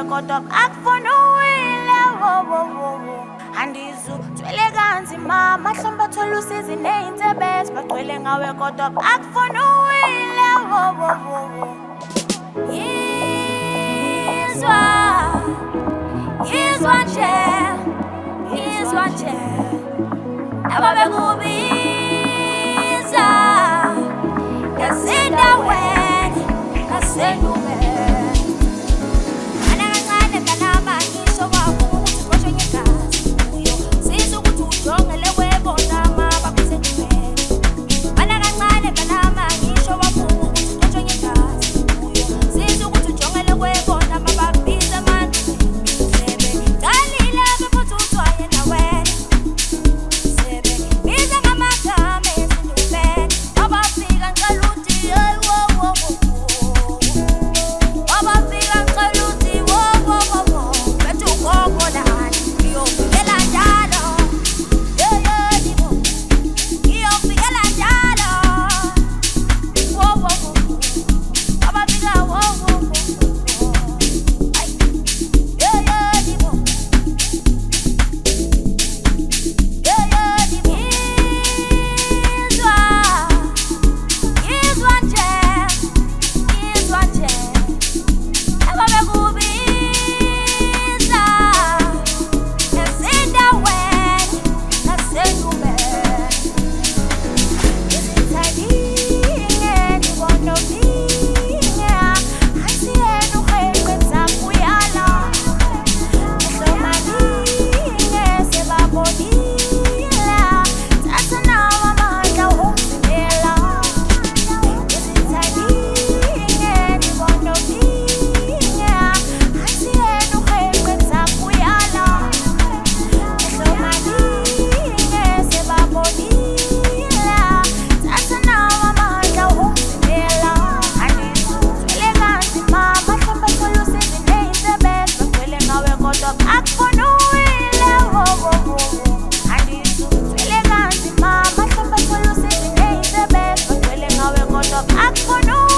kodwa akufuna uwile andizuzwele kanzima mahlombe thola usizi ney'nsebezi bagcwele ngawe kodwa akufuna uwile yizwa nje nabo bekubiza yasendaweni nasenumeni anakancane kanama ngisho kwakho ukuthi koshwe ngegazi uyo siza ukuthi ujongele kwebona mabakuzengimele anakancane kanama ngisho kwakho ukuthi koshwe ngegazi uyo siza ukuthi ujongele kwebona mababiza manje sebe dalile bephuthi uthwaye nawe sebe biza ngamagama ezindubeni abafika ngicela uthi abafika ngicela uthi bethu ugogo lani ngiyofikela njalo yeyelibo ngiyofikela njalo abafika yeyelibo yizwa nje nabo bekubiza ezindaweni nasenumeni izithalinge nibona ominye asiyena uhenqetha kuyala ehlomalinge sebabonile thatha nawo amandla wokuzimela izithalinge nibona ominye asiyena uhenqetha kuyala ehlomalinge sebabonile thatha nawo amandla wokuzimela andizuzwele kanzima mahlombe thola usizi ney'nsebezi bagcwele ngawe kodwa akufuna uwile andizuzwele kanzima mahlombe thola usizi ney'nsebezi bagcwele ngawe kodwa akufuna uwile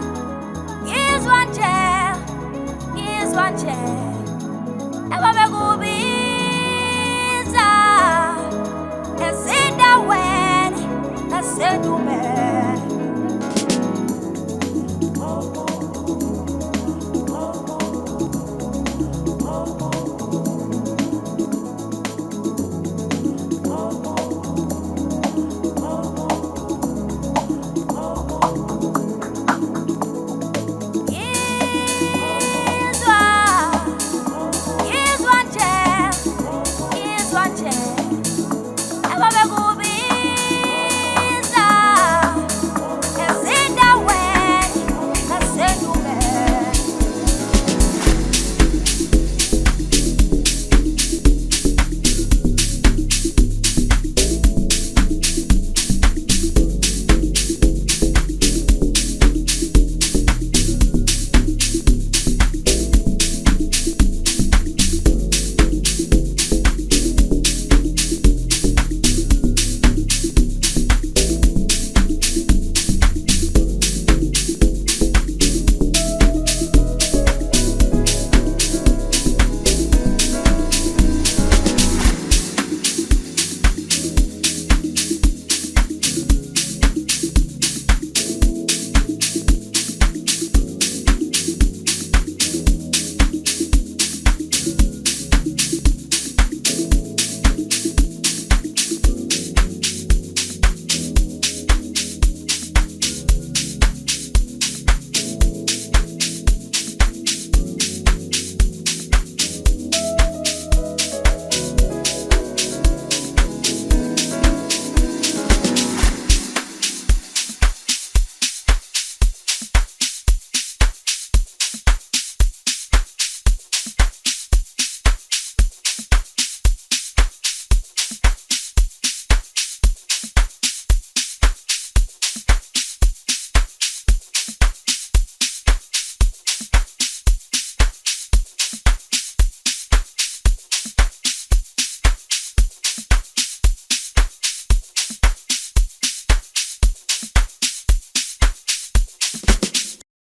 yizwa nje nabo bekubiza